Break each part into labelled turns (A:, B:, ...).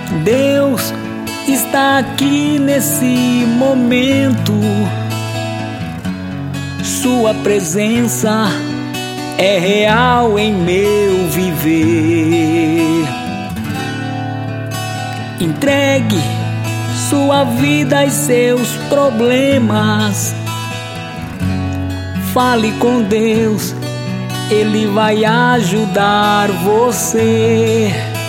A: Deus está aqui nesse momento. Sua presença é real em meu viver. Entregue sua vida e seus problemas. Fale com Deus, Ele vai ajudar você.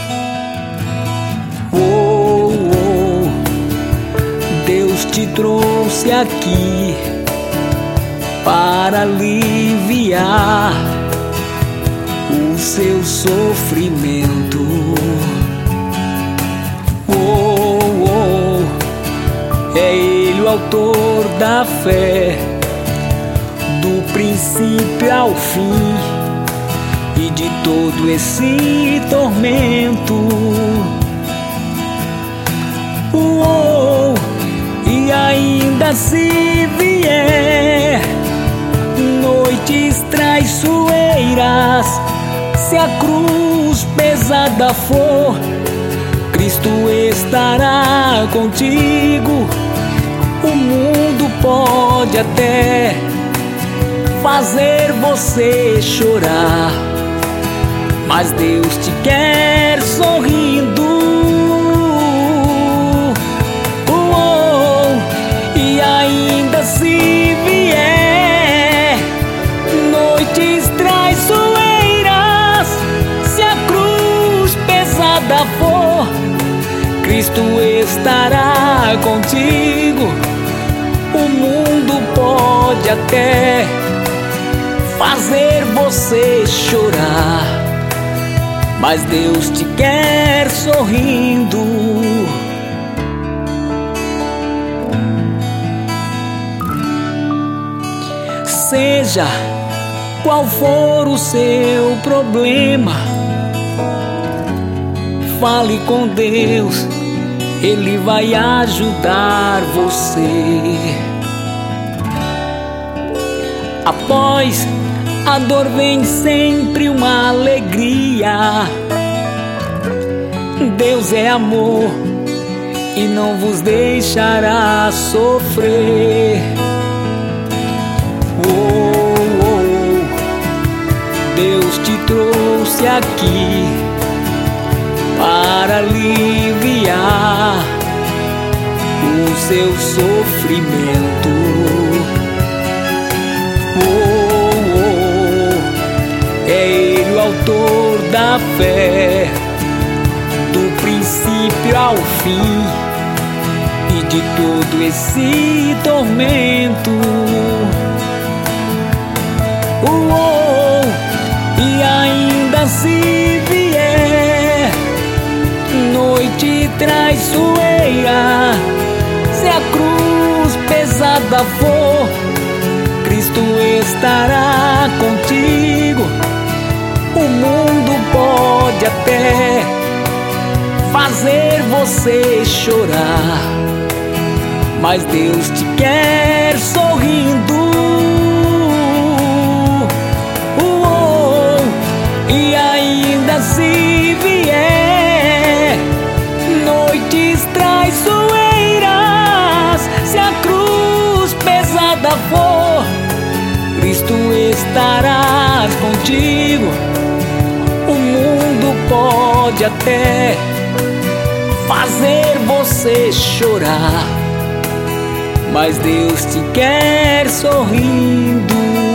A: Deus te trouxe aqui para aliviar o seu sofrimento. É Ele o autor da fé, do princípio ao fim e de todo esse tormento. E ainda se vier noites traiçoeiras, se a cruz pesada for, Cristo estará contigo. O mundo pode até fazer você chorar, mas Deus te quer sorrindo. E ainda se vier noites traiçoeiras, se a cruz pesada for, Cristo estará contigo. O mundo pode até fazer você chorar, mas Deus te quer sorrindo. Seja qual for o seu problema, fale com Deus, Ele vai ajudar você. Após a dor vem sempre uma alegria. Deus é amor e não vos deixará sofrer. Deus te trouxe aqui para aliviar o seu sofrimento. É Ele o autor da fé, do princípio ao fim e de todo esse tormento. E ainda se vier noite traiçoeira, se a cruz pesada for, Cristo estará contigo. O mundo pode até fazer você chorar, mas Deus te quer sorrindo. E ainda se vier noites traiçoeiras, se a cruz pesada for, Cristo estará contigo. O mundo pode até fazer você chorar, mas Deus te quer sorrindo.